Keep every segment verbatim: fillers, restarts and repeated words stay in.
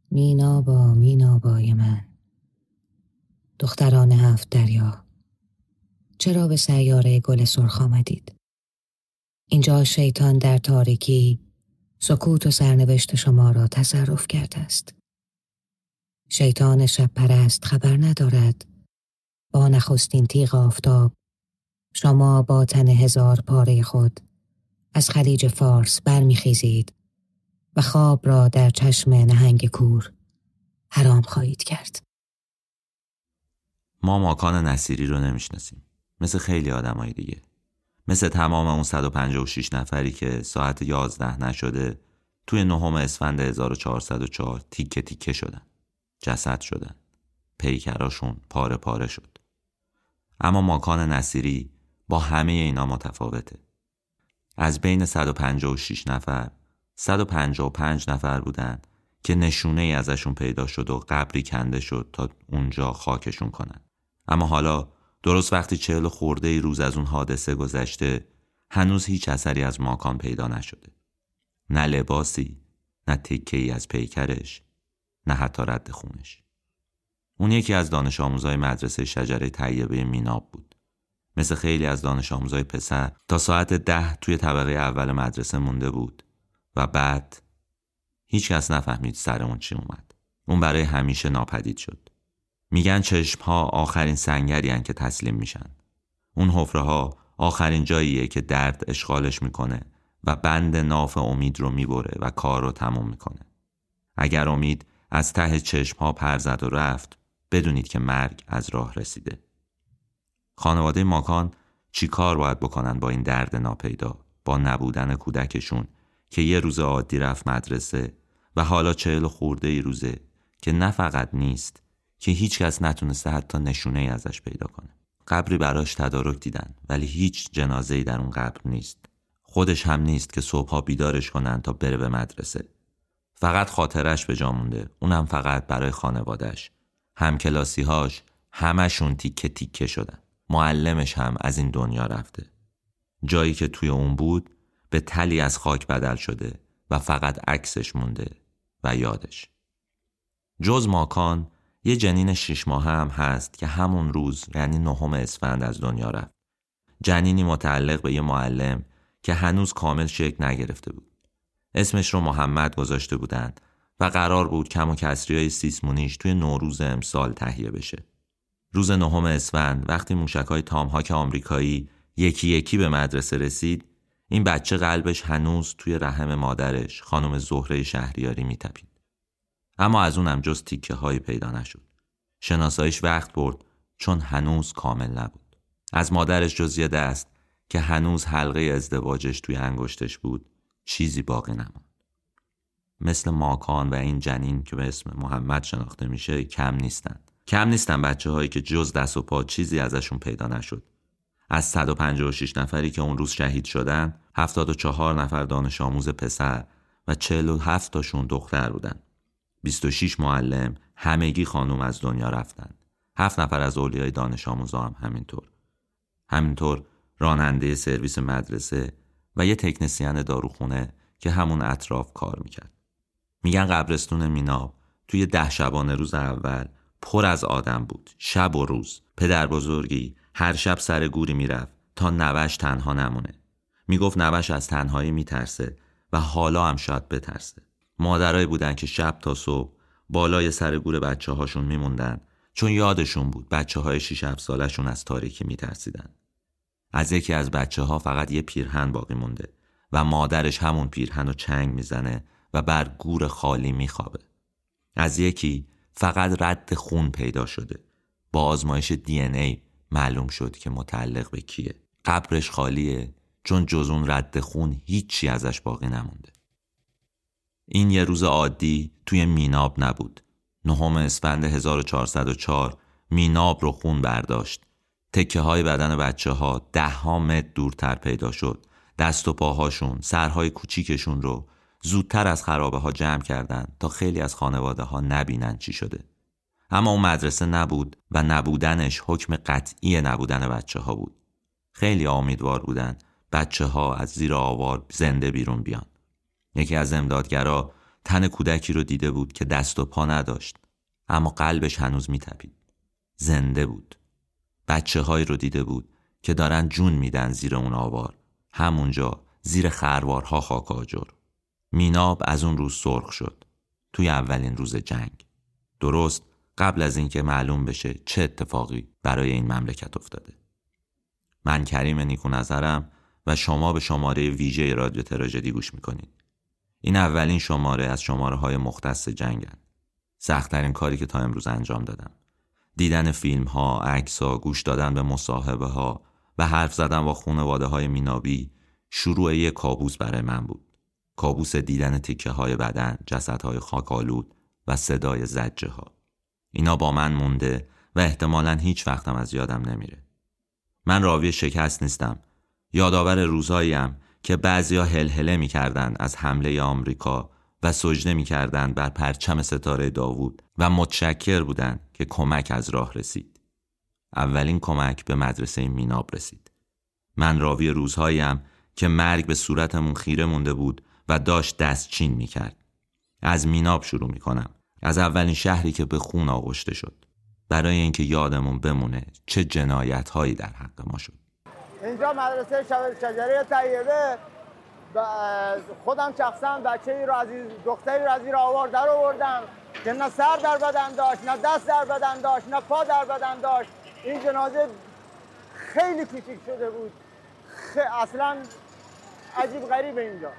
مینابا مینابای من، دختران هفت دریا، چرا به سیاره گل سرخ آمدید؟ اینجا شیطان در تاریکی سکوت و سرنوشت شما را تصرف کرده است. شیطان شب پرست خبر ندارد با نخستین تیغ آفتاب شما با تن هزار پاره خود از خلیج فارس برمیخیزید و خواب را در چشم نهنگ کور حرام خواهید کرد. ما ماکان نصیری رو نمیشناسیم، مثل خیلی آدمای دیگه، مثل تمام اون صد و پنجاه و شش نفری که ساعت یازده نشده توی نهم اسفند هزار و چهارصد و چهار تیکه تیکه شدن، جسد شدن، پیکراشون پاره پاره شد. اما ماکان نصیری با همه اینا متفاوته. از بین صد و پنجاه و شش نفر صد و پنجاه و پنج نفر بودن که نشونه ای ازشون پیدا شد و قبری کنده شد تا اونجا خاکشون کنن. اما حالا درست وقتی چهل خورده ای روز از اون حادثه گذشته هنوز هیچ اثری از ماکان پیدا نشده. نه لباسی، نه تکه ای از پیکرش، نه حتی رد خونش. اون یکی از دانش آموزای مدرسه شجره طیبه میناب بود. مثل خیلی از دانش آموزای پسر تا ساعت ده توی طبقه اول مدرسه مونده بود و بعد هیچ کس نفهمید سر اون چی اومد. اون برای همیشه ناپدید شد. میگن چشمها آخرین سنگری هن که تسلیم میشن. اون حفره ها آخرین جاییه که درد اشغالش میکنه و بند ناف امید رو میبره و کار رو تموم میکنه. اگر امید از ته چشمها پر زد و رفت، بدونید که مرگ از راه رسیده. خانواده ماکان چی کار باید بکنن با این درد ناپیدا، با نبودن کودکشون که یه روز عادی رفت مدرسه و حالا چهل خورده ای روزه که نه فقط نیست، که هیچ کس نتونسته حتی نشونه ای ازش پیدا کنه. قبری براش تدارک دیدن ولی هیچ جنازه‌ای در اون قبر نیست. خودش هم نیست که صبحها بیدارش کنن تا بره به مدرسه. فقط خاطرش به جا مونده، اونم فقط برای خانواده‌اش. همکلاسی‌هاش همشون تیکه تیکه شدن. معلمش هم از این دنیا رفته. جایی که توی اون بود به تلی از خاک بدل شده و فقط عکسش مونده و یادش. جز ماکان یه جنین شش ماهه هم هست که همون روز یعنی نهم اسفند از دنیا رفت. جنینی متعلق به یه معلم که هنوز کامل شکل نگرفته بود. اسمش رو محمد گذاشته بودن و قرار بود کم و کسریای سیسمونیش توی نوروز امسال تهیه بشه. روز نهم اسفند وقتی موشک‌های تام‌هاک آمریکایی یکی یکی به مدرسه رسید، این بچه قلبش هنوز توی رحم مادرش خانم زهره شهریاری میتپید. اما از اونم جز تیکه هایی پیدا نشد. شناساییش وقت برد چون هنوز کامل نبود. از مادرش جز یه دست که هنوز حلقه ازدواجش توی انگشتش بود چیزی باقی نموند. مثل ماکان و این جنین که به اسم محمد شناخته میشه کم نیستن. کم نیستن بچه هایی که جز دست و پا چیزی ازشون پیدا نشد. از صد و پنجاه و شش نفری که اون روز شهید شدن، هفتاد و چهار نفر دانش آموز پسر و چهل و هفت تاشون دختر بودن. بیست و شش معلم، همگی خانم از دنیا رفتن. هفت نفر از اولیای دانش آموزا هم همینطور. همینطور راننده سرویس مدرسه و یه تکنسین داروخونه که همون اطراف کار میکرد. میگن قبرستون میناب توی ده شبانه روز اول پر از آدم بود، شب و روز. پدر بزرگی هر شب سر گوری میرفت تا نوش تنها نمونه. میگفت نوش از تنهایی میترسه و حالا هم شاید بترسه. مادرایی بودن که شب تا صبح بالای سر گور بچه هاشون میموندن چون یادشون بود بچه های شش هفت سالشون از تاریکی میترسیدن. از یکی از بچه ها فقط یه پیرهن باقی مونده و مادرش همون پیرهن رو چنگ میزنه و بر گور خالی میخوابه. از یکی فقط رد خون پیدا شده. با آزمایش دی ان ای معلوم شد که متعلق به کیه. قبرش خالیه چون جز اون رد خون هیچی ازش باقی نمونده. این یه روز عادی توی میناب نبود. نهم اسفند هزار و چهارصد و چهار میناب رو خون برداشت. تکه های بدن بچه ها ده ها متر دورتر پیدا شد. دست و پاهاشون، سرهای کوچیکشون رو زودتر از خرابه ها جمع کردن تا خیلی از خانواده ها نبینن چی شده. اما اون مدرسه نبود و نبودنش حکم قطعی نبودن بچه ها بود. خیلی امیدوار بودن بچه ها از زیر آوار زنده بیرون بیان. یکی از امدادگرا تن کودکی رو دیده بود که دست و پا نداشت، اما قلبش هنوز میتپید. زنده بود. بچه هایی رو دیده بود که دارن جون میدن زیر اون آوار، همونجا زیر خروارها خاک آجر. میناب از اون روز سرخ شد، توی اولین روز جنگ، درست قبل از اینکه معلوم بشه چه اتفاقی برای این مملکت افتاده. من کریم نیکو نظرم و شما به شماره ویژه رادیو تراژدی گوش میکنید. این اولین شماره از شماره های مختص جنگن. سخت‌ترین کاری که تا امروز انجام دادم. دیدن فیلم ها، عکس ها، گوش دادن به مصاحبه ها و حرف زدن با خانواده های مینابی شروع یک کابوس برای من بود. کابوس دیدن تکه های بدن، جسد های خاک‌آلود و صدای زجه ها. اینا با من مونده و احتمالاً هیچ وقتم از یادم نمیره. من راوی شکست نیستم. یادآور روزهاییم که بعضیا هلهله می‌کردند از حمله آمریکا و سجده می‌کردند بر پرچم ستاره داوود و متشکر بودند که کمک از راه رسید. اولین کمک به مدرسه میناب رسید. من راوی روزهاییم که مرگ به صورتمون خیره مونده بود و داشت دستچین می‌کرد. از میناب شروع می‌کنم. از اولین شهری که به خون آغشته شد. برای اینکه یادمون بمونه چه جنایت‌هایی در حق ما شد. اینجا مدرسه شجره طیبه، خودم شخصا بچه‌ای رو از دختری رو از این آوار در آوردم که نه سر در بدن داشت، نه دست در بدن داشت، نه پا در بدن داشت. این جنازه خیلی کوچیک شده بود. خ... اصلا عجیب غریبه اینجا.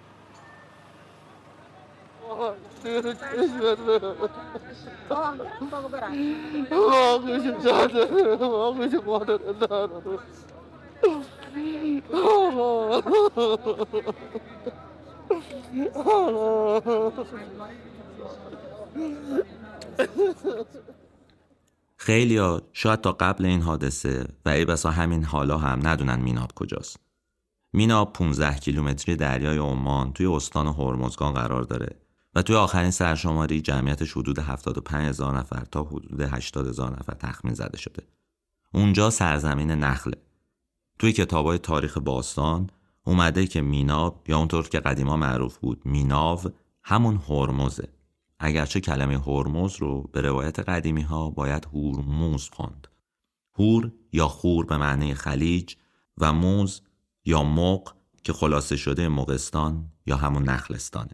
خیلیا شاید تا قبل این حادثه و ای بسا همین حالا هم ندونن میناب کجاست. میناب پانزده کیلومتری دریای عمان توی استان هرمزگان قرار داره و توی آخرین سرشماری جمعیتش حدود هفتاد و پنج هزار نفر تا حدود هشتاد هزار نفر تخمین زده شده. اونجا سرزمین نخله. توی کتابای تاریخ باستان اومده که میناب یا اونطور که قدیما معروف بود میناو همون هرمزه. اگرچه کلمه هرمز رو به روایت قدیمی ها باید هورموز خواند. هور یا خور به معنی خلیج و موز یا مق که خلاصه شده مغستان یا همون نخلستانه.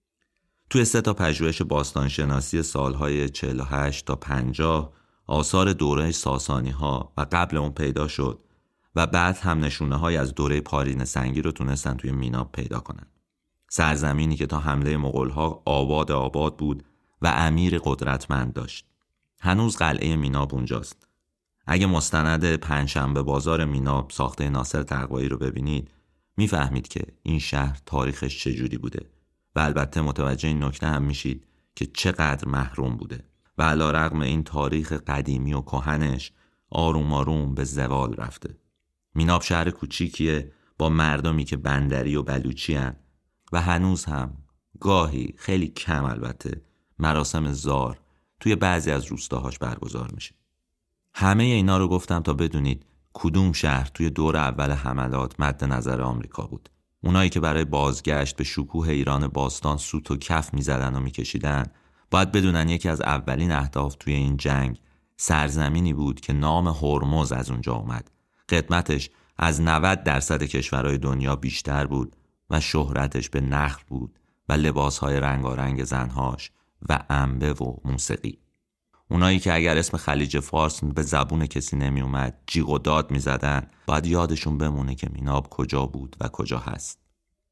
توی سه تا پژوهش باستانشناسی سالهای چهل و هشت تا پنجاه آثار دوره ساسانی ها و قبل اون پیدا شد و بعد هم نشونه های از دوره پارین سنگی رو تونستن توی میناب پیدا کنن. سرزمینی که تا حمله مغول‌ها آباد آباد بود و امیر قدرتمند داشت. هنوز قلعه میناب اونجاست. اگه مستند پنجشنبه بازار میناب ساخته ناصر تقوایی رو ببینید میفهمید که این شهر تاریخش چجوری بوده و البته متوجه این نکته هم میشید که چقدر محروم بوده و علیرغم این تاریخ قدیمی و کهنش آروم آروم به زوال رفته. میناب شهر کوچیکیه با مردمی که بندری و بلوچی هن و هنوز هم گاهی خیلی کم البته مراسم زار توی بعضی از روستاهاش برگزار میشه. همه اینا رو گفتم تا بدونید کدوم شهر توی دور اول حملات مد نظر آمریکا بود. اونایی که برای بازگشت به شکوه ایران باستان سوت و کف میزدن و میکشیدن باید بدونن یکی از اولین اهداف توی این جنگ سرزمینی بود که نام هرمز از اونجا اومد. قدمتش از نود درصد کشورهای دنیا بیشتر بود و شهرتش به نخل بود و لباسهای رنگارنگ زنهاش و انبه و موسیقی. اونایی که اگر اسم خلیج فارس به زبون کسی نمی اومد جیغ و داد می زدن باید یادشون بمونه که میناب کجا بود و کجا هست.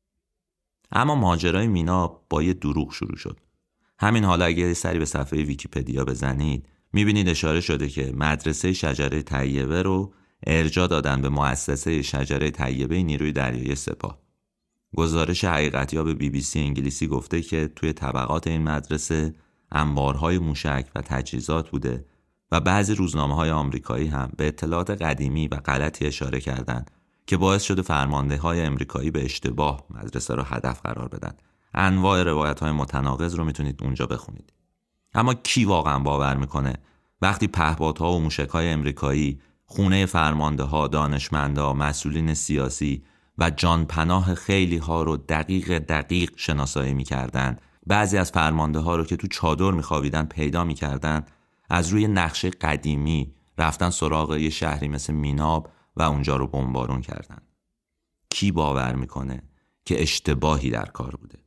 اما ماجرای میناب با یه دروغ شروع شد. همین حالا اگه سری به صفحه ویکی‌پدیا بزنید می بینید اشاره شده که مدرسه شجره طیبه رو ارجاع دادن به مؤسسه شجره طیبه نیروی دریایی سپاه. گزارش حقیقتیاب بی بی سی انگلیسی گفته که توی طبقات این مدرسه انبارهای موشک و تجهیزات بوده و بعضی روزنامه‌های آمریکایی هم به اطلاعات قدیمی و غلطی اشاره کردند که باعث شده فرمانده‌های آمریکایی به اشتباه مدرسه رو هدف قرار بدن. انواع روایت‌های متناقض رو میتونید اونجا بخونید. اما کی واقعا باور میکنه وقتی پهپادها و موشک‌های آمریکایی خونه فرمانده‌ها، دانشمندا، مسئولین سیاسی و جانپناه خیلی ها رو دقیق دقیق شناسایی می‌کردند بعضی از فرمانده ها رو که تو چادر میخوابیدن پیدا میکردن، از روی نقشه قدیمی رفتن سراغ یه شهری مثل میناب و اونجا رو بمبارون کردن. کی باور میکنه که اشتباهی در کار بوده؟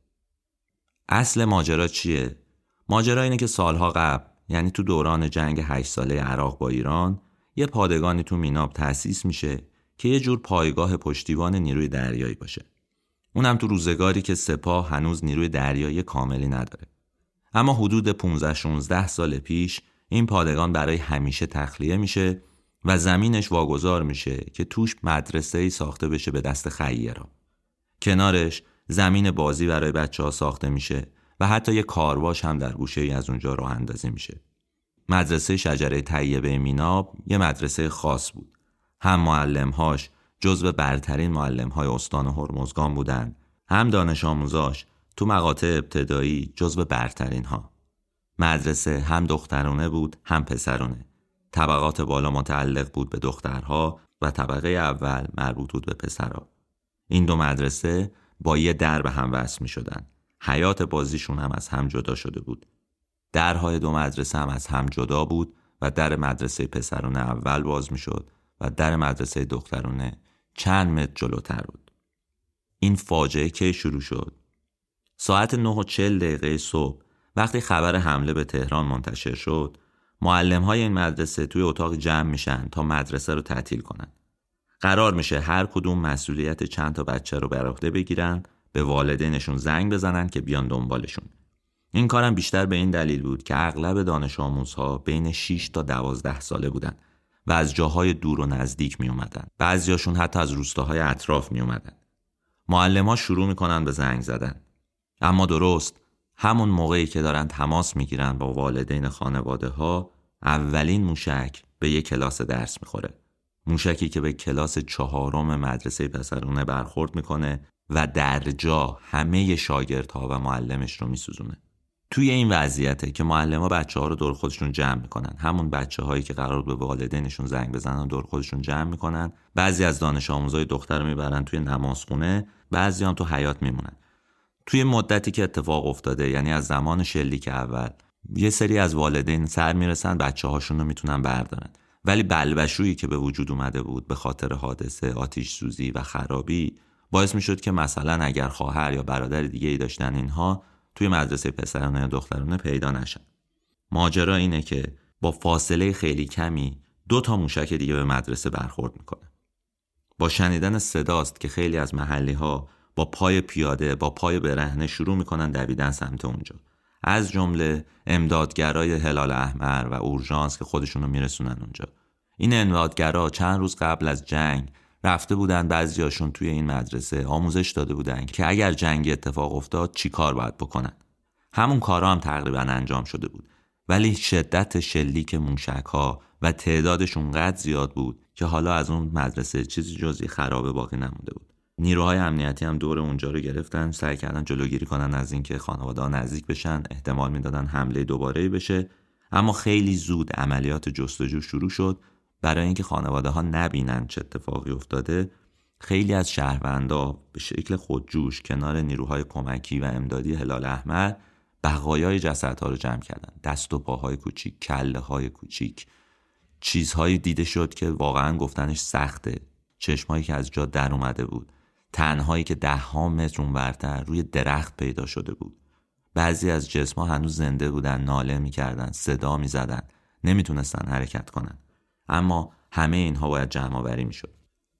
اصل ماجرا چیه؟ ماجرا اینه که سالها قبل، یعنی تو دوران جنگ هشت ساله عراق با ایران، یه پادگانی تو میناب تأسیس میشه که یه جور پایگاه پشتیبان نیروی دریایی باشه. اونم تو روزگاری که سپاه هنوز نیروی دریایی کاملی نداره. اما حدود پانزده شانزده سال پیش این پادگان برای همیشه تخلیه میشه و زمینش واگذار میشه که توش مدرسه‌ای ساخته بشه به دست خیرا. کنارش زمین بازی برای بچه‌ها ساخته میشه و حتی یه کارواش هم در گوشه‌ای از اونجا راه اندازی میشه. مدرسه شجره طیبه میناب یه مدرسه خاص بود. هم معلم‌هاش جزو برترین معلم‌های استان هرمزگان بودن، هم دانش آموزاش تو مقاطع ابتدایی جزو برترین ها. مدرسه هم دخترونه بود هم پسرونه. طبقات بالا متعلق بود به دخترها و طبقه اول مربوط بود به پسرها. این دو مدرسه با یه در به هم وصل می شدن. حیات بازیشون هم از هم جدا شده بود. درهای دو مدرسه هم از هم جدا بود و در مدرسه پسرونه اول باز می شد و در مدرسه دخترونه چند متر جلوتر بود. این فاجعه کی شروع شد؟ ساعت نه و چهل دقیقه صبح وقتی خبر حمله به تهران منتشر شد، معلم‌های این مدرسه توی اتاق جمع میشن تا مدرسه رو تعطیل کنن. قرار میشه هر کدوم مسئولیت چند تا بچه رو بر عهده بگیرن، به والدینشون زنگ بزنن که بیان دنبالشون. این کارم بیشتر به این دلیل بود که اغلب دانش آموزها بین شش تا دوازده ساله بودن و از جاهای دور و نزدیک می اومدن. بعضیاشون حتی از روستاهای اطراف می اومدن. معلم‌ها شروع میکنن به زنگ زدن. اما درست همون موقعی که دارن تماس میگیرن با والدین خانواده ها، اولین موشک به یک کلاس درس میخوره. موشکی که به کلاس چهارم مدرسه پسرونه برخورد میکنه و در جا همه شاگردها و معلمش رو میسوزونه. توی این وضعیته که معلم‌ها بچه‌ها رو دور خودشون جمع میکنن. همون بچه‌هایی که قرار بود به والدینشون زنگ بزنن دور خودشون جمع میکنن. بعضی از دانش آموزای دختر رو میبرن توی نمازخونه، بعضی هم تو حیاط میمونن. توی مدتی که اتفاق افتاده، یعنی از زمان شلیک اول، یه سری از والدین سر میرسن بچه‌هاشون رو میتونن بردارن، ولی بلبشویی که به وجود اومده بود به خاطر حادثه آتش سوزی و خرابی باعث میشد که مثلا اگر خواهر یا برادر دیگه ای داشتن اینها توی مدرسه پسرانه یا دخترانه پیدا نشن. ماجرا اینه که با فاصله خیلی کمی دو تا موشک دیگه به مدرسه برخورد میکنه. با شنیدن صداست که خیلی از محلی ها با پای پیاده با پای برهنه شروع میکنن دویدن سمت اونجا، از جمله امدادگرای هلال احمر و اورژانس که خودشونو میرسونن اونجا. این امدادگرا چند روز قبل از جنگ رفته بودن، بعضیاشون توی این مدرسه آموزش داده بودن که اگر جنگی اتفاق افتاد چی کار باید بکنن. همون کارا هم تقریبا انجام شده بود، ولی شدت شلیک موشک‌ها و تعدادش اونقدر زیاد بود که حالا از اون مدرسه چیزی جزی خرابه باقی نمونده بود. نیروهای امنیتی هم دور اونجا رو گرفتن، سعی کردن جلوگیری کنن از اینکه خانواده‌ها نزدیک بشن، احتمال میدادن حمله دوباره بشه. اما خیلی زود عملیات جستجو شروع شد برای اینکه خانواده‌ها نبینن چه اتفاقی افتاده. خیلی از شهروندا به شکل خودجوش کنار نیروهای کمکی و امدادی هلال احمر بقایای جسدها رو جمع کردن. دست و پاهای کوچیک، کله‌های کوچیک، چیزهایی دیده شد که واقعا گفتنش سخته. چشمایی که از جا در اومده بود، تنهایی که ده ها متر اونورتر روی درخت پیدا شده بود. بعضی از جسم‌ها هنوز زنده بودن، ناله می‌کردن، صدا می‌زدن، نمیتونستن حرکت کنن. اما همه اینها باید جمع آوری می‌شد.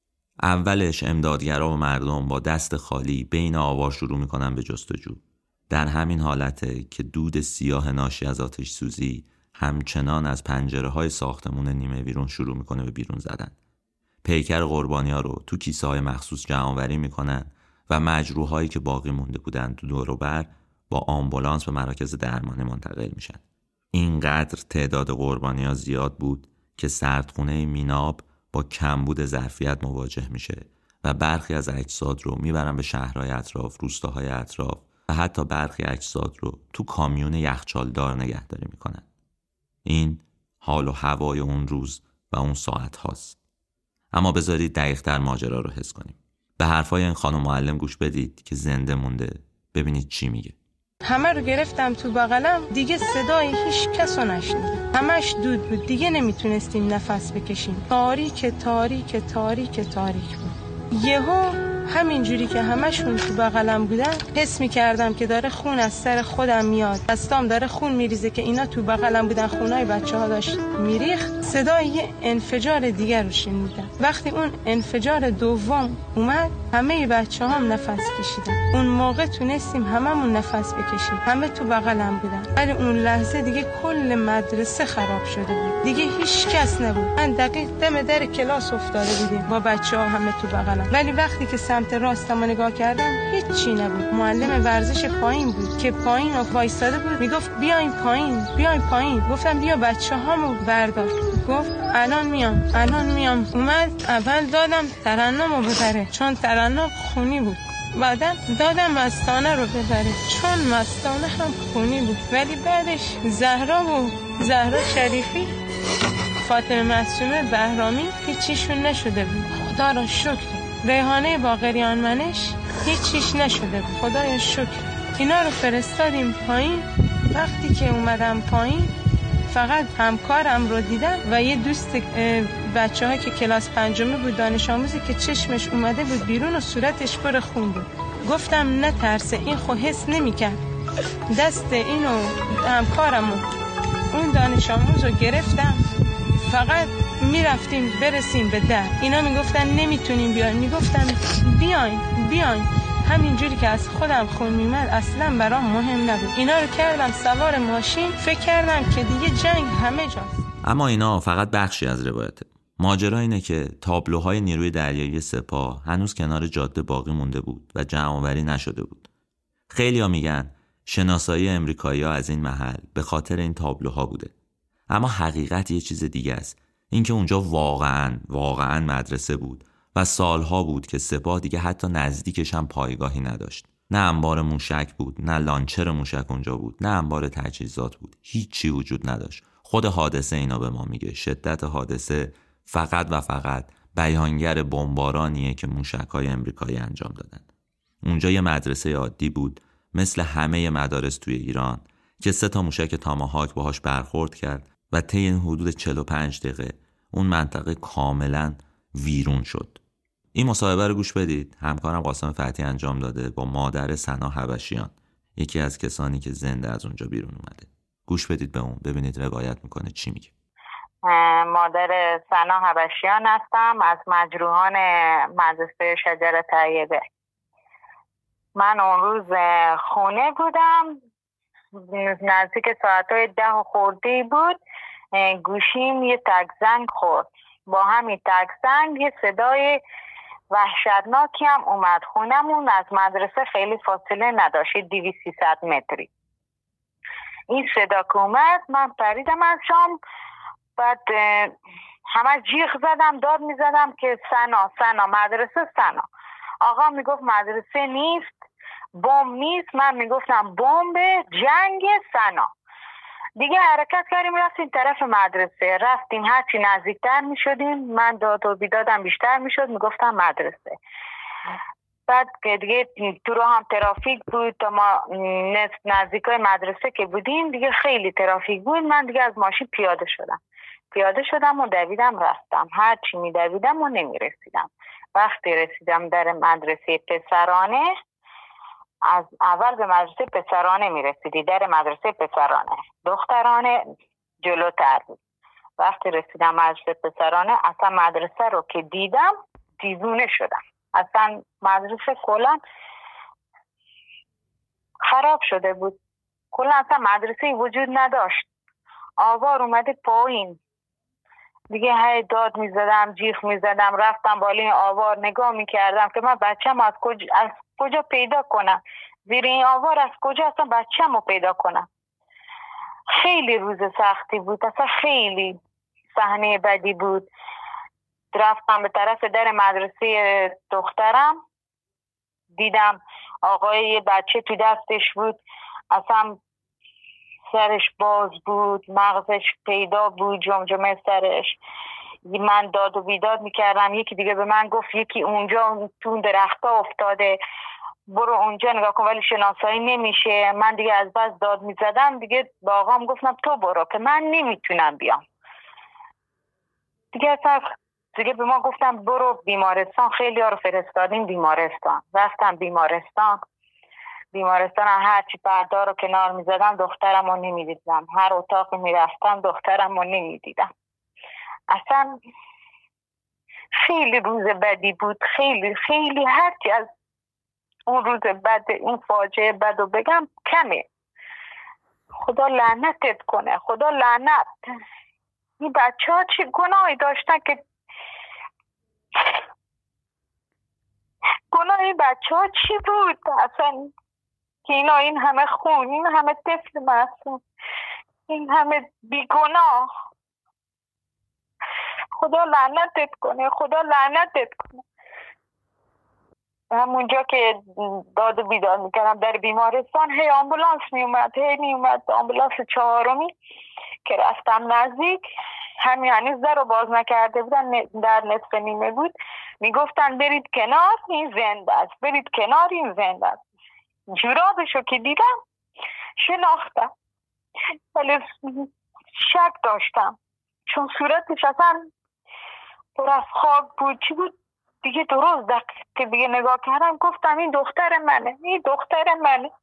اولش امدادگرا و مردم با دست خالی بین آوار شروع می‌کنن به جستجو. در همین حالته که دود سیاه ناشی از آتش سوزی همچنان از پنجره‌های ساختمون نیمه ویران شروع می‌کنه به بیرون زدن. پیکر قربانی‌ها رو تو کیسه‌های مخصوص جمع‌آوری می‌کنن و مجروحایی که باقی مونده بودن تو دور و بر با آمبولانس به مراکز درمانی منتقل میشن. اینقدر تعداد قربانی‌ها زیاد بود که سردخونه میناب با کمبود ظرفیت مواجه میشه و برخی از اجساد رو میبرن به شهرهای اطراف، روستاهای اطراف و حتی برخی اجساد رو تو کامیون یخچالدار نگهداری میکنن. این حال و هوای اون روز و اون ساعت هاست. اما بذارید دقیق‌تر ماجرا رو حس کنیم. به حرفای این خانم معلم گوش بدید که زنده مونده. ببینید چی میگه. همه رو گرفتم تو بغلم، دیگه صدای هیچ کس رو نشنیدم. همش دود بود، دیگه نمیتونستیم نفس بکشیم. تاریک تاریک تاریک تاریک بود. یهو همینجوری که همشون تو بغلم بودن حس می‌کردم که داره خون از سر خودم میاد، دستام داره خون میریزه که اینا تو بغلم بودن، خونای بچه‌ها داشت میریخت. صدای یه انفجار دیگر رو شنیدم. وقتی اون انفجار دوم اومد همه بچه‌ها هم نفس کشیدن. اون موقع تونستیم هممون نفس بکشیم. همه تو بغلم بودن. ولی اون لحظه دیگه کل مدرسه خراب شده بود. دیگه هیچ کس نبود. من دقیق دم در کلاس افتاده بودیم با بچه‌ها همه تو بغلم. ولی وقتی که سمت راستم نگاه کردم هیچی نبود. معلم ورزش پایین بود که پایین وایساده بود، میگفت بیاین پایین بیاین پایین. گفتم بیا بچه‌هامو بردار. گفت الان میام الان میام. اومد اول دادم ترنمو ببره چون ترنم خونی بود، بعدم دادم مستانه رو ببره چون مستانه هم خونی بود. ولی بعدش زهرا و زهرا شریفی، فاطمه معصومه بهرامی هیچیشون نشده بود. خدا را شکر. ریحانه باقریان منش هیچیش نشده بود. خدای شکر. اینا رو فرستادیم پایین. وقتی که اومدم پایین فقط همکارم رو دیدم و یه دوست بچه ها که کلاس پنجمه بود، دانش آموزی که چشمش اومده بود بیرون و صورتش پر خون بود. گفتم نترسه، این خو حس نمی کرد. دست اینو همکارم و اون دانش آموز رو گرفتم، فقط میرفتیم برسیم به در. اینا میگفتن نمیتونیم بیاین، میگفتم بیاین بیاین. همینجوری که از خودم خون میمد اصلا برام مهم نبود. اینا رو کردم سوار ماشین، فکر کردم که دیگه جنگ همه جاست. اما اینا فقط بخشی از روایته. ماجرا اینه که تابلوهای نیروی دریایی سپاه هنوز کنار جاده باقی مونده بود و جمع‌آوری نشده بود. خیلی‌ها میگن شناسایی امریکایی‌ها از این محل به خاطر این تابلوها بوده. اما حقیقت یه چیز دیگه است. اینکه اونجا واقعاً واقعاً مدرسه بود و سالها بود که سپاه دیگه حتی نزدیکش هم پایگاهی نداشت. نه انبار موشک بود، نه لانچر موشک اونجا بود، نه انبار تجهیزات بود. هیچی وجود نداشت. خود حادثه اینا به ما میگه. شدت حادثه فقط و فقط بیانگر بمبارانیه که موشک‌های امریکایی انجام دادن. اونجا یه مدرسه عادی بود مثل همه مدارس توی ایران که سه تا موشک تاماهاک باهاش برخورد کرد و طی این حدود چهل و پنج دقیقه اون منطقه کاملا ویرون شد. این مصاحبه رو گوش بدید. همکارم قاسم فتحی انجام داده با مادر سنا حبشیان، یکی از کسانی که زنده از اونجا بیرون اومده. گوش بدید به اون، ببینید روایت میکنه چی میگه. مادر سنا حبشیان هستم، از مجروحان مدرسه شجره طیبه. من اون روز خونه بودم، نزدیک ساعتهای ده و خورده بود. گوشیم یه تک زنگ خورد. با همین تک زنگ یه صدای وحشتناکی هم اومد. خونمون از مدرسه خیلی فاصله نداشت، دویست سیصد متری. این صدا که اومد من پریدم از شام، بعد همه جیغ زدم، داد میزدم که سنا سنا مدرسه سنا. آقا میگفت مدرسه نیست، بمب نیست. من میگفتم بمب، جنگ، سنا. دیگه حرکت کردیم رفتیم طرف مدرسه. رفتیم هرچی نزدیکتر میشدیم من داد و بیدادم بیشتر میشد، میگفتم مدرسه. بعد که دیگه تو رو هم ترافیک بود تا ما نزدیکای مدرسه که بودیم دیگه خیلی ترافیک بود. من دیگه از ماشین پیاده شدم پیاده شدم و دویدم رفتم. هرچی میدویدم و نمیرسیدم. وقتی رسیدم در مدرسه پسرانه، از اول به مدرسه پسرانه میرسیدی، در مدرسه پسرانه، دخترانه جلوتر بود. وقتی رسیدم مدرسه پسرانه اصلا مدرسه رو که دیدم دیوونه شدم. اصلا مدرسه کلا خراب شده بود. کلا اصلا مدرسه وجود نداشت. آوار اومده پایین. دیگه هی داد میزدم، جیغ میزدم، رفتم بالای آوار نگاه میکردم که من بچه‌م از کجا از کجا پیدا کنم. زیر این آوار از کجا اصلا بچه‌مو پیدا کنم. خیلی روز سختی بود. اصلا خیلی صحنه بدی بود. رفتم به طرف در مدرسه دخترم، دیدم آقای یه بچه تو دستش بود، اصلا سرش باز بود، مغزش پیدا بود، جمجمه سرش. من داد و بیداد میکردم. یکی دیگه به من گفت یکی اونجا تو درختا افتاده. برو اونجا نگاه کن، ولی شناسایی نمیشه. من دیگه از بس داد میزدم دیگه با آقام گفتم تو برو که من نمیتونم بیام دیگه. اصلا دیگه به ما گفتم برو بیمارستان. خیلی ها رو فرستادیم بیمارستان. رفتم بیمارستان. بیمارستان هرچی پرده رو کنار میزدم دخترم رو نمیدیدم. هر اتاقی میرفتم دخترم رو نمیدیدم. اصلا خیلی روز بدی بود. خیلی خیلی هرچی از اون روز بد، اون فاجعه بد رو بگم کمه. خدا لعنتت کنه. خدا لعنت. این بچه ها چه گناهی داشتن که گناه این بچه ها چی بود اصلا که اینا این همه خون، این همه طفل معصوم، این همه بیگناه. خدا لعنتت کنه. خدا لعنتت کنه. همونجا که داد و بیداد میکردم در بیمارستان هی آمبولانس میومد هی میومد آمبولانس چهارمی که رفتم نزدیک، همین هنوز در رو باز نکرده بودن، در نصف نیمه بود، میگفتن برید کنار این زنده است، برید کنار این زنده است. جورابشو که دیدم شناختم ولی شک داشتم چون صورتش اصلا پر از خاک بود. چی بود دیگه؟ درست که دیگه نگاه کردم گفتم این دختر منه، این دختر منه.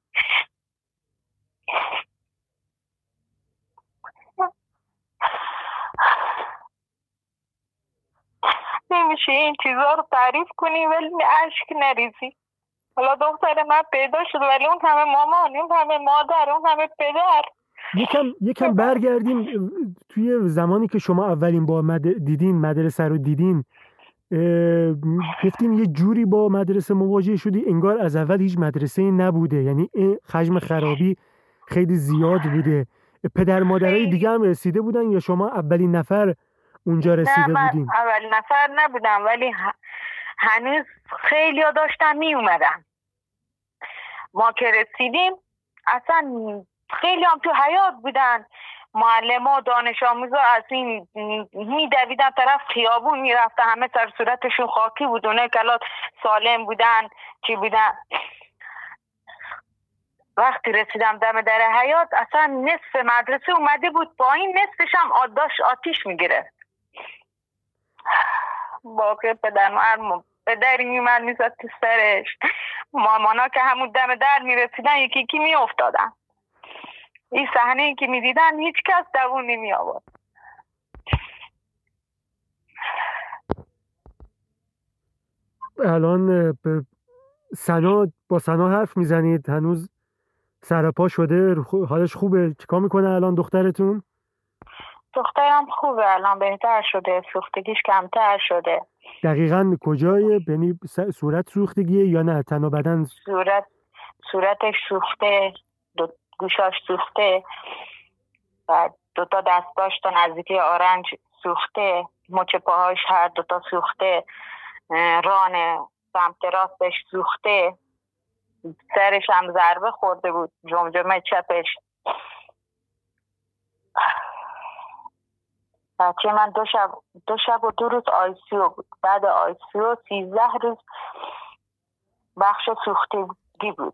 نمیشه این چیزا رو تعریف کنی ولی اشک نریزی. حالا دختر من پیدا شد ولی اون همه مامان، اون همه مادر، اون همه پدر. یکم یکم برگردیم توی زمانی که شما اولین با مد... دیدین مدرسه رو دیدین، گفتین یه جوری با مدرسه مواجه شدی انگار از اول هیچ مدرسه نبوده، یعنی حجم خرابی خیلی زیاد بوده. پدر مادرای دیگه هم رسیده بودن یا شما اولین نفر اونجا رسیده بودین؟ نه من اولین نفر نبودم ولی هنوز خیلی ها داشتن می اومدن. ما که رسیدیم اصلا خیلی هم تو حیات بودن. معلم و دانش آموزا از این می دویدن طرف خیابون می رفتن، همه سر صورتشون خاکی بود. اونه کلات سالم بودن چی بودن. وقتی رسیدم دم در حیات اصلا نصف مدرسه اومده بود پایین، نصفش هم آداش آتیش می گرفت. باقی پدر مرموم پدری می اومد می زد تو سرش. مامانا که همون دم در می رسیدن یکی یکی می افتادن. این صحنه ای که می دیدن هیچ کس دوون نمی آورد. الان سنا با سنا حرف می زنید؟ هنوز سرپا شده؟ حالش خوبه؟ چیکار میکنه الان دخترتون؟ دخترم خوبه الان، بهتر شده، سوختگیش کمتر شده. دقیقاً کجای؟ یعنی صورت سوختگیه یا نه تن و بدن؟ صورت صورتش سوخته، دو گوشاش سوخته و دوتا دستاش تا نزدیکی آرنج سوخته، مچ پاهاش هر دوتا سوخته، ران سمت راستش سوخته، سرش هم ضربه خورده بود، جمجمه چپش. بچه من دو شب دو شب و دو روز آیسیو بود. بعد آیسیو سیزده روز بخش سوختگی بود.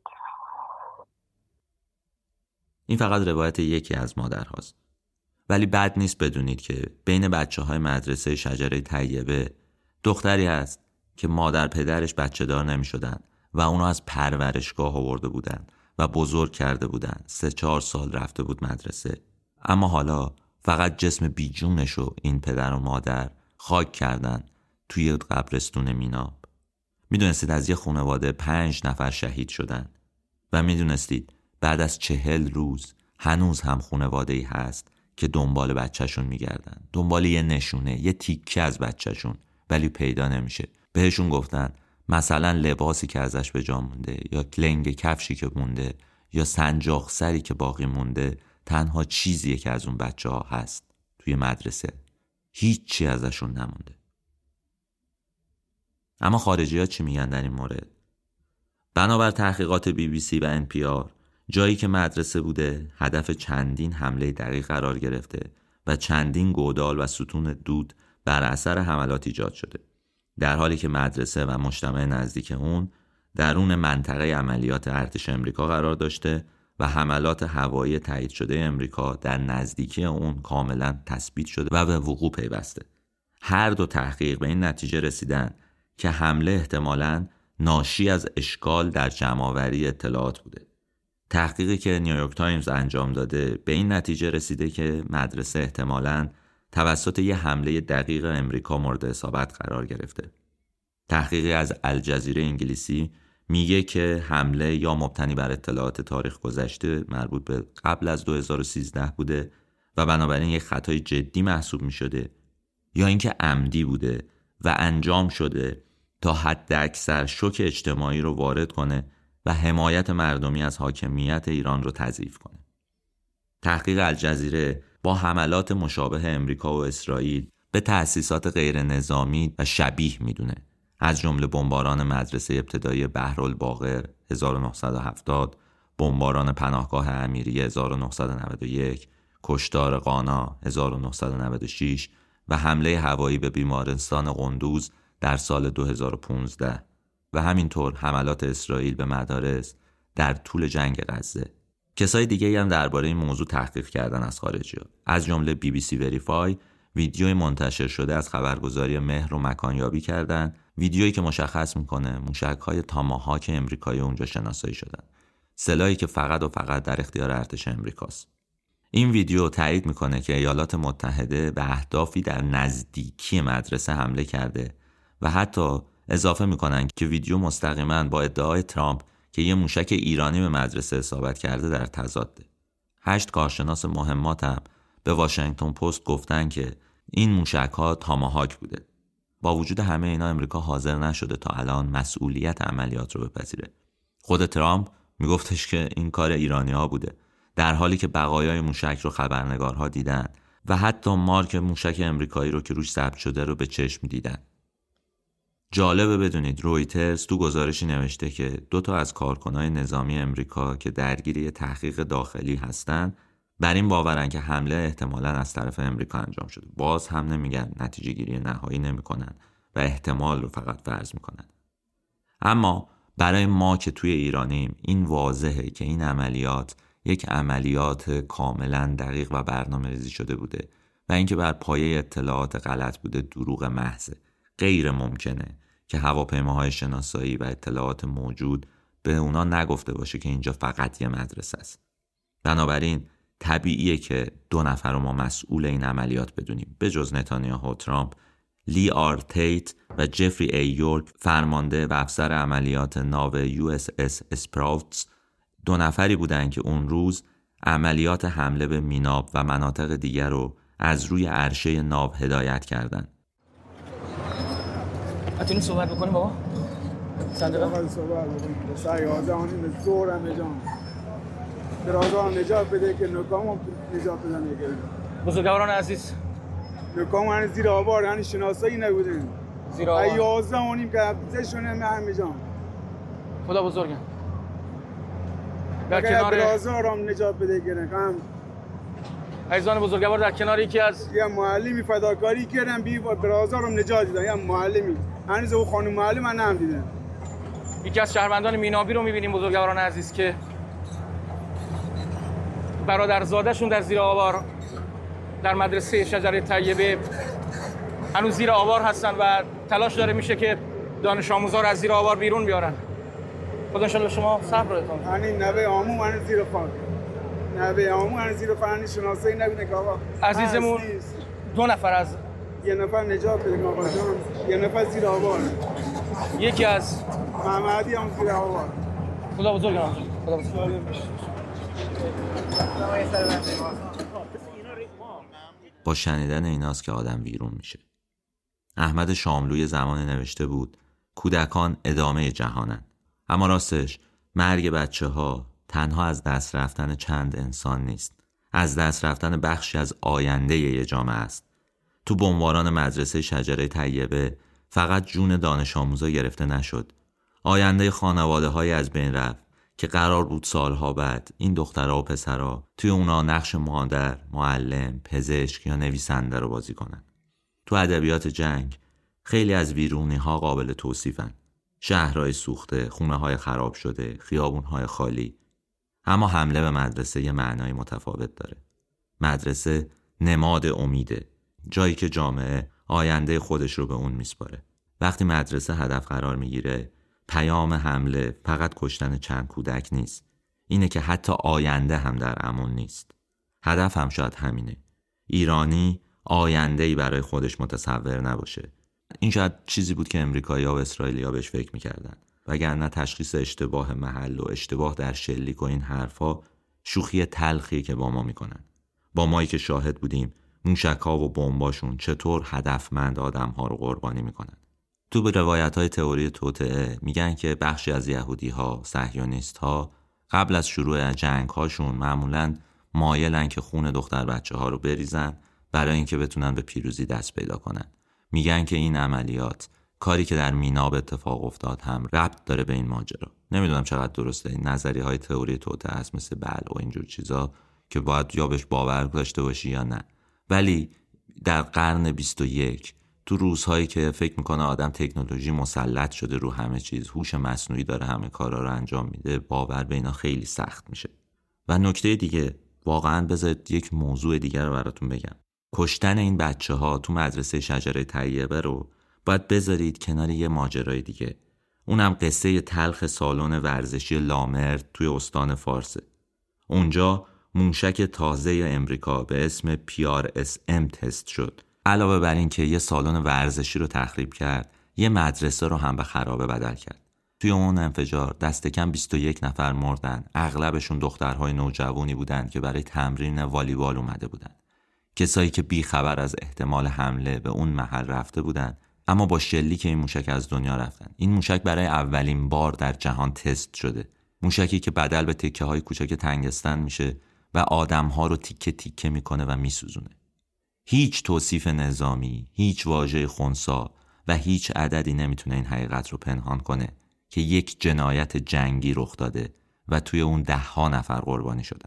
این فقط روایت یکی از مادرهاست، ولی بد نیست بدونید که بین بچه های مدرسه شجره طیبه دختری هست که مادر پدرش بچه دار نمی شدن و اونو از پرورشگاه آورده بودن و بزرگ کرده بودن. سه چهار سال رفته بود مدرسه، اما حالا فقط جسم بیجونشو این پدر و مادر خاک کردن توی قبرستون میناب. میدونستید از یه خانواده پنج نفر شهید شدن و میدونستید بعد از چهل روز هنوز هم خانواده‌ای هست که دنبال بچهشون میگردن، دنبال یه نشونه، یه تیکه از بچهشون، ولی پیدا نمیشه. بهشون گفتن مثلا لباسی که ازش به جا مونده یا لنگ کفشی که مونده یا سنجاق سری که باقی مونده تنها چیزیه که از اون بچه ها هست توی مدرسه. هیچی ازشون نمونده. اما خارجی ها چی میگن در این مورد؟ بنابر تحقیقات بی بی سی و ان پی آر، جایی که مدرسه بوده هدف چندین حمله دقیق قرار گرفته و چندین گودال و ستون دود بر اثر حملات ایجاد شده، در حالی که مدرسه و مجتمع نزدیک اون درون منطقه عملیات ارتش امریکا قرار داشته و حملات هوایی تایید شده امریکا در نزدیکی اون کاملا تثبیت شده و به وقوع پیوسته. هر دو تحقیق به این نتیجه رسیدن که حمله احتمالاً ناشی از اشکال در جمع‌آوری اطلاعات بوده. تحقیقی که نیویورک تایمز انجام داده به این نتیجه رسیده که مدرسه احتمالاً توسط یه حمله دقیق امریکا مورد اصابت قرار گرفته. تحقیقی از الجزیره انگلیسی میگه که حمله یا مبتنی بر اطلاعات تاریخ گذشته مربوط به قبل از دو هزار و سیزده بوده و بنابراین یک خطای جدی محسوب میشده، یا اینکه عمدی بوده و انجام شده تا حد اکثر شوک اجتماعی رو وارد کنه و حمایت مردمی از حاکمیت ایران رو تضعیف کنه. تحقیق الجزیره با حملات مشابه امریکا و اسرائیل به تأسیسات غیر نظامی و شبیه میدونه، از جمله بمباران مدرسه ابتدایی بحرالباقر هزار و نهصد و هفتاد، بمباران پناهگاه امیری هزار و نهصد و نود و یک، کشتار قانا هزار و نهصد و نود و شش و حمله هوایی به بیمارستان قندوز در سال دو هزار و پانزده و همینطور حملات اسرائیل به مدارس در طول جنگ غزه. کسای دیگه هم درباره این موضوع تحقیق کردن از خارجی‌ها، از جمله بی بی سی وریفای ویدیوی منتشر شده از خبرگزاری مهر و مکان یابی کردن، ویدیویی که مشخص میکنه موشک‌های تاماهاک امریکایی اونجا شناسایی شدن، سلاحی که فقط و فقط در اختیار ارتش امریکاست. این ویدیو تایید میکنه که ایالات متحده به اهدافی در نزدیکی مدرسه حمله کرده و حتی اضافه میکنن که ویدیو مستقیما با ادعای ترامپ که یه موشک ایرانی به مدرسه اصابت کرده در تضاده. هشت کارشناس مهمات هم به واشنگتن پست گفتن که این موشک‌ها تاماهاک بوده. با وجود همه اینا امریکا حاضر نشده تا الان مسئولیت عملیات رو بپذیره. خود ترامپ میگفتش که این کار ایرانی‌ها بوده، در حالی که بقایای موشک رو خبرنگارها دیدن و حتی مارک موشک امریکایی رو که روش ثبت شده رو به چشم دیدن. جالبه بدونید رویترز تو گزارشی نوشته که دو تا از کارکنای نظامی امریکا که درگیر تحقیق داخلی هستن بر این باورن که حمله احتمالاً از طرف امریکا انجام شده. باز هم نمیگن، نتیجه گیری نهایی نمیکنن و احتمال رو فقط فرض میکنن. اما برای ما که توی ایرانیم این واضحه که این عملیات یک عملیات کاملا دقیق و برنامه‌ریزی شده بوده و اینکه بر پایه اطلاعات غلط بوده دروغ محضه. غیر ممکنه که هواپیماهای شناسایی و اطلاعات موجود به اونا نگفته باشه که اینجا فقط یه مدرسه است. بنابراین طبیعیه که دو نفر رو ما مسئول این عملیات بدونیم. به جز نتانیاهو و ترامپ، لی آر تیت و جفری ای یورک فرمانده و افسر عملیات ناو یو اس اس اسپراوتس دو نفری بودن که اون روز عملیات حمله به میناب و مناطق دیگر رو از روی عرشه ناو هدایت کردن. اتونیم صحبت بکنیم بابا؟ چند دقیقه صحبت بکنیم. ساعت یازده به زور هم نجام درازا هم نجات بده که نکام هم نجات بدن دیگه. بزرگواران عزیز، نکام هم زیر آوار یعنی شناسایی نبودن. زیر آوار یازده هم که افزشون هم همه جان. خدا بزرگم. در کنار کنار درازا هم نجات بده که نکام عزیزان بزرگوار در کنار یکی از یه معلمی فداکاری کردن بی درازا هم نجات دادن. یه معلمی هنوز او خانم معلم من هم دیدم. یکی از شهروندان مینابی رو می‌بینیم بزرگواران عزیز که برادرزاده‌شون در زیر آوار در مدرسه شجره طیبه هنوز زیر آوار هستن و تلاش داره میشه که دانش آموزا رو از زیر آوار بیرون بیارن. خدا انشالله شما صبر رو بتون. یعنی نوه عمو من زیر خاک. نوه عمو من زیر خاک شناسایی نبینه که آقا عزیزمون دو نفر از یه نفر نجات بده آقا جان، یه نفر زیر آوار، یکی از محمدی هم زیر آوار. خدا بزرگم. خدا بزرگم. با شنیدن ایناست که آدم ویرون میشه. احمد شاملوی زمانی نوشته بود کودکان ادامه جهانن. اما راستش مرگ بچه ها تنها از دست رفتن چند انسان نیست، از دست رفتن بخشی از آینده یه جامعه است. تو بمباران مدرسه شجره طیبه فقط جون دانش آموزا گرفته نشد، آینده خانواده های از بین رفت که قرار بود سالها بعد این دخترها و پسرها توی اونا نقش مادر، معلم، پزشک یا نویسنده رو بازی کنن. تو ادبیات جنگ خیلی از ویرونی ها قابل توصیفن. شهرهای سوخته، خونه‌های خراب شده، خیابون‌های خالی. اما حمله به مدرسه یه معنای متفاوت داره. مدرسه نماد امیده، جایی که جامعه آینده خودش رو به اون میسپاره. وقتی مدرسه هدف قرار میگیره، پیام حمله فقط کشتن چند کودک نیست. اینه که حتی آینده هم در امان نیست. هدف هم شاید همینه. ایرانی آینده‌ای برای خودش متصور نباشه. این شاید چیزی بود که امریکایی‌ها و اسرائیلی‌ها بهش فکر می‌کردن. وگرنه تشخیص اشتباه محل و اشتباه در شلیک و این حرفا شوخی تلخی که با ما میکنن. با مایی که شاهد بودیم موشک‌ها و بمباشون چطور هدفمند آدم‌ها رو قربانی میکنن. تو به روایت‌های تئوری توطئه میگن که بخشی از یهودی‌ها، صهیونیست‌ها قبل از شروع جنگ‌هاشون معمولاً مایلن که خون دختر بچه‌ها رو بریزن برای اینکه بتونن به پیروزی دست پیدا کنن. میگن که این عملیات، کاری که در میناب اتفاق افتاد، هم ربط داره به این ماجرا. نمیدونم چقدر درسته. این نظریه‌های تئوری توطئه هست مثل بل و اینجور چیزا که باید یا بهش باور داشته باشی یا نه. ولی در قرن بیست و یک تو روزهایی که فکر میکنه آدم تکنولوژی مسلط شده رو همه چیز، هوش مصنوعی داره همه کارا رو انجام میده، باور به اینا خیلی سخت میشه. و نکته دیگه، واقعا بذارید یک موضوع دیگر رو براتون بگم. کشتن این بچه ها تو مدرسه شجره طیبه رو باید بذارید کنار یه ماجرای دیگه. اونم قصه تلخ سالن ورزشی لامرد توی استان فارسه. اونجا موشک تازه امریکا به اسم پی آر اس ام تست شد. علاوه بر این که یه سالن ورزشی رو تخریب کرد، یه مدرسه رو هم به خرابه بدل کرد. توی اون انفجار دست کم بیست و یک نفر مردن. اغلبشون دخترهای نوجوانی بودن که برای تمرین والیبال اومده بودن. کسایی که بی خبر از احتمال حمله به اون محل رفته بودن، اما با شلیک این موشک از دنیا رفتن. این موشک برای اولین بار در جهان تست شده. موشکی که بدل به تکه های کوچک تنگستن میشه و آدمها رو تیکه تیکه میکنه و میسوزونه. هیچ توصیف نظامی، هیچ واژه خنثی و هیچ عددی نمیتونه این حقیقت رو پنهان کنه که یک جنایت جنگی رخ داده و توی اون ده ها نفر قربانی شدن.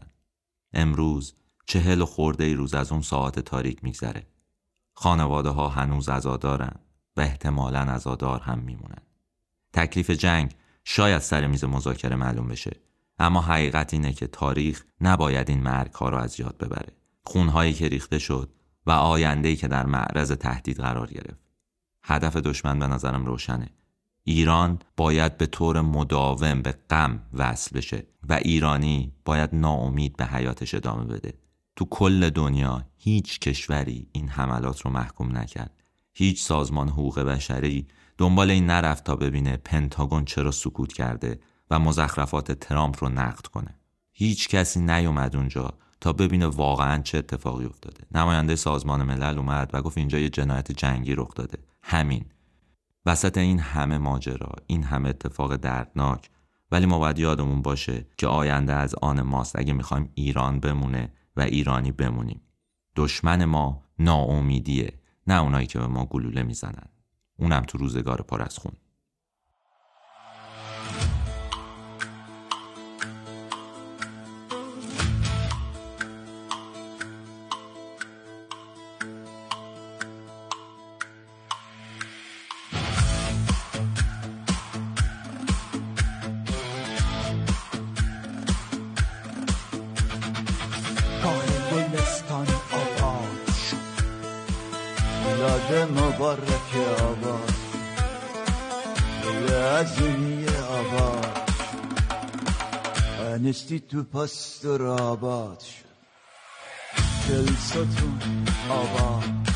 امروز چهل و خورده ای روز از اون ساعت تاریک میگذره. خانواده ها هنوز عزادارن و احتمالاً عزادار هم میمونن. تکلیف جنگ شاید سر میز مذاکره معلوم بشه، اما حقیقت اینه که تاریخ نباید این مرگ ها رو از یاد ببره. خونهایی که ریخته شد و آینده‌ای که در معرض تهدید قرار گرفت. هدف دشمن به نظرم روشنه. ایران باید به طور مداوم به غم وصل بشه و ایرانی باید ناامید به حیاتش ادامه بده. تو کل دنیا هیچ کشوری این حملات رو محکوم نکرد. هیچ سازمان حقوق بشری دنبال این نرفت تا ببینه پنتاگون چرا سکوت کرده و مزخرفات ترامپ رو نقد کنه. هیچ کسی نیومد اونجا تا ببینه واقعاً چه اتفاقی افتاده. نماینده سازمان ملل اومد و گفت اینجا یه جنایت جنگی رخ داده. همین. وسط این همه ماجرا، این همه اتفاق دردناک، ولی ما باید یادمون باشه که آینده از آن ماست اگه میخوایم ایران بمونه و ایرانی بمونیم. دشمن ما ناامیدیه، نه اونایی که به ما گلوله میزنن. اونم تو روزگار پر از خون. مبارک آباد لازمی آباد انشتی تو پاستور آباد شد دل ستون آباد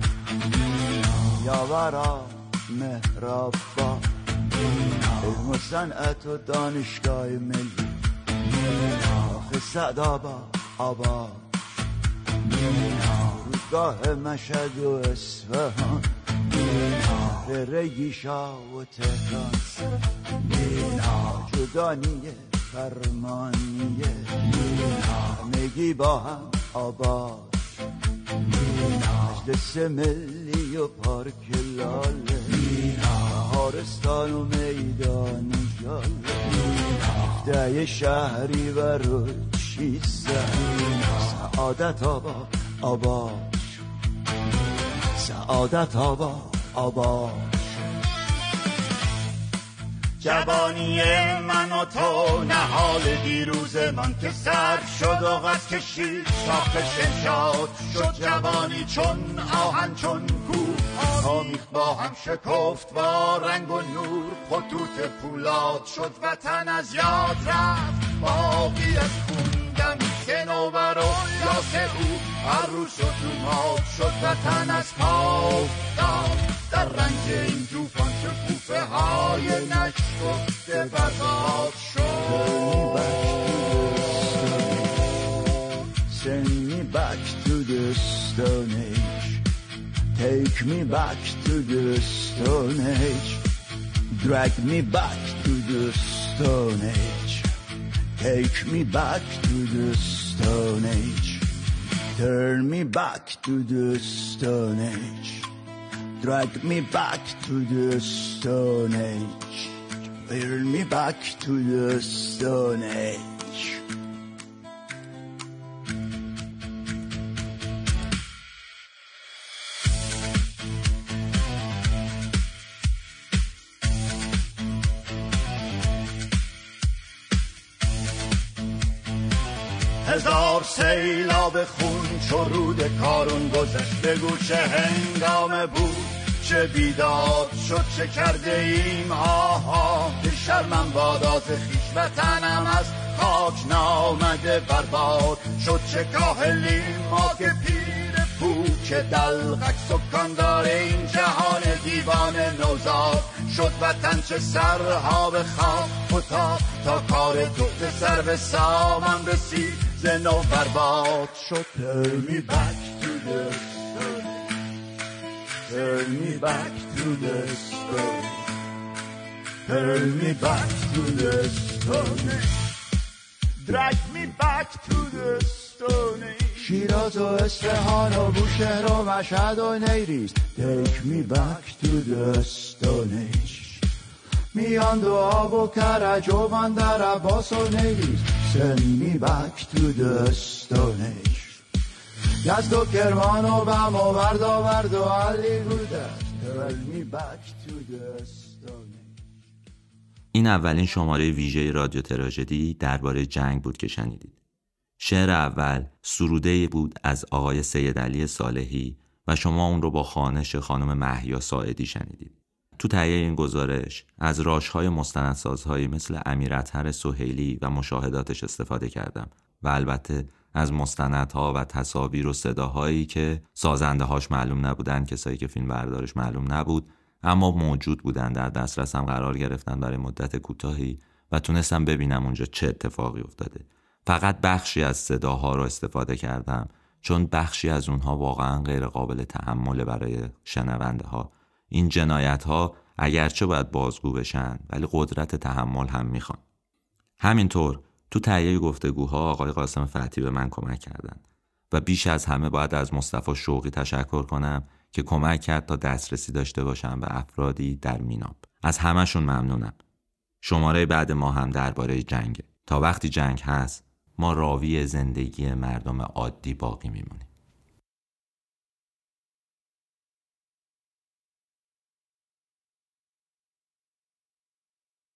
یاورا مهرابا علم و صنعت و دانشگاه ملی آخه سعد آباد آباد رودگاه مشهد و اصفهان رگیشا و تهران جدانیه فرمانیه همگی با هم آباد مجلس ملی و پارک لاله هارستان و میدان جاله ده شهری و روچی سعادت آباد آباد سعادت آباد آباد جوانی من و تو نهال دیروز من که سر شد و قد کشید شاخش شاد شد جوانی چون آهن چون کوه آمیخت با هم شکفت با رنگ و نور خطوط پولاد شد وطن از یاد رفت باقی از خوندن سنوبر و یاس او هر روز شد اوماد شد وطن از پا افتاد در رنج این توفان شکوفه های نشکفته برباد شد. Send me back to the Stone Age. Take me back to the Stone Age. Drag me back to the Stone Age. Take me back to the Stone Age. Turn me back to the Stone Age. Drag me back to the Stone Age. Turn me back to the Stone Age. هزار سیلاب خون چو رود کارون گذشت بگو چه هنگامه بود چه بیداد شد چه کرده ایم آها که شرمم باد از خویش وطنم از خاک نامده برباد شد چه کاهلیم ما که پیر پوک دلغک سکان داره این جهان دیوان نوزاد شد وطن چه سرها به خواب فتاد تا کار تو به سر به سامم رسید زنو برباد شد. Turn me back to the stone. Turn me back to the stone. Turn me back to the stone. Drag me back to the stone. شیراز و اصفهان و بوشهر و مشهد و نیریز. Take me back to the stone age. میان دو آب و کرج و بندر عباس و نیریز. Send me back to the stone age. یزد و کرمان و بم و برد و برد و علی گودرز. Turn me back to the stone age. این اولین شماره ویژه رادیو تراژدی درباره جنگ بود که شنیدید. شعر اول سروده‌ای بود از آقای سید علی صالحی و شما اون رو با خوانش خانم مهیا ساعدی شنیدید. تو تهیه این گزارش از راش‌های مستندسازهایی مثل امیر اطهر سهیلی و مشاهداتش استفاده کردم و البته از مستندها و تصاویر و صداهایی که سازنده هاش معلوم نبودن، کسایی که فیلم بردارش معلوم نبود اما موجود بودن، در دسترسم قرار گرفتن برای مدت کوتاهی و تونستم ببینم اونجا چه اتفاقی افتاده. فقط بخشی از صداها رو استفاده کردم چون بخشی از اونها واقعا غیر قابل تحمل برای شنونده ها. این جنایت ها اگرچه باید بازگو بشن ولی قدرت تحمل هم میخوان. همینطور تو تهیه گفتگوها آقای قاسم فتحی به من کمک کردن و بیش از همه باید از مصطفی شوقی تشکر کنم که کمک کرد تا دسترسی داشته باشم به افرادی در میناب. از همشون ممنونم. شماره بعد ما هم درباره جنگه. تا وقتی جنگ هست ما راوی زندگی مردم عادی باقی میمونیم.